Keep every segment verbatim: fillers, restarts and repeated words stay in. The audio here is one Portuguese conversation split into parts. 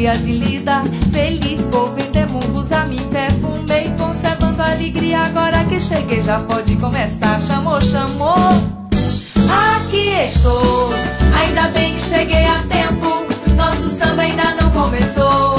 dia de lida, feliz vou vender mungos a mim, perfumei, conservando a alegria. Agora que cheguei já pode começar. Chamou, chamou, aqui estou. Ainda bem que cheguei a tempo, nosso samba ainda não começou.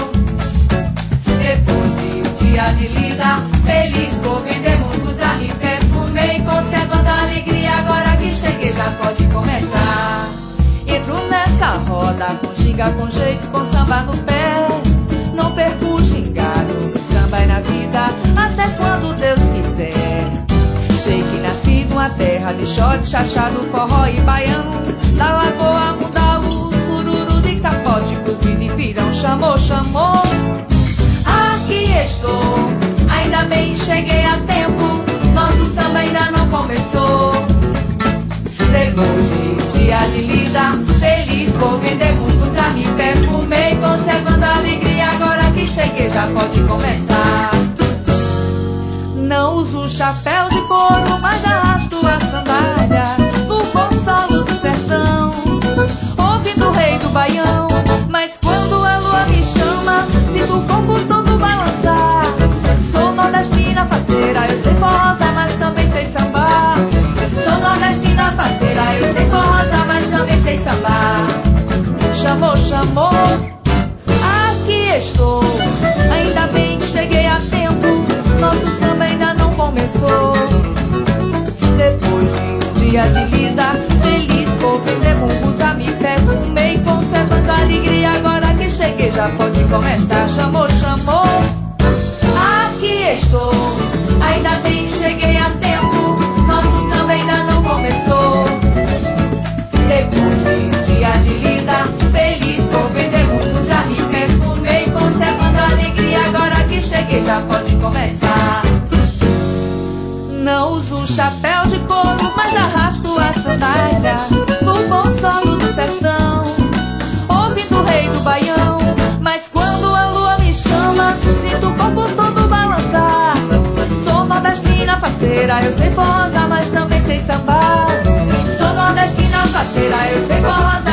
Depois de um dia de lida, feliz vou vender mungos a mim, perfumei, conservando a alegria. Agora que cheguei já pode começar. Entro nessa roda com ginga, com jeito, com samba no pé. Não perco o gingado, no samba e na vida, até quando Deus quiser. Sei que nasci numa terra de shot, chachado, forró e baiano, da lagoa, mundaú, cururu, de capote, cozido e pirão. Chamou, chamou, aqui estou. Ainda bem que cheguei a tempo, nosso samba ainda não começou. Depois de um dia de lida, feliz vou vender mungos a mim, perfumei, conservando a alegria. Agora que cheguei já pode começar. Não uso chapéu de couro, mas arrasto a sandália no bom solo do sertão, ouvindo o rei do baião. Mas quando a lua me chama, sinto o corpo todo balançar. Sou nordestina faceira, eu sei forrosa, mas também sei sambar. Sou nordestina faceira, eu sei forrosa, mas também sei sambar. Chamou, chamou, aqui estou. Ainda bem que cheguei a tempo, nosso samba ainda não começou. Depois de um dia de lida, feliz vou vender mungos a mim, perfumei, conservando a alegria. Agora que cheguei já pode começar. Chamou, chamou, aqui estou. Ainda bem que cheguei a tempo, nosso samba ainda não começou. Depois de um dia de lida, feliz vou vender mungos a mim, perfumei, conservando a alegria. Agora que cheguei já pode começar. Não uso chapéu de couro, mas arrasto a sandália no bom solo do sertão, ouvindo o rei do baião. Mas quando a lua me chama, sinto o corpo todo balançar. Sou nordestina faceira, eu sei forrosa, mas também sei sambar. Sou nordestina faceira, eu sei forrosa,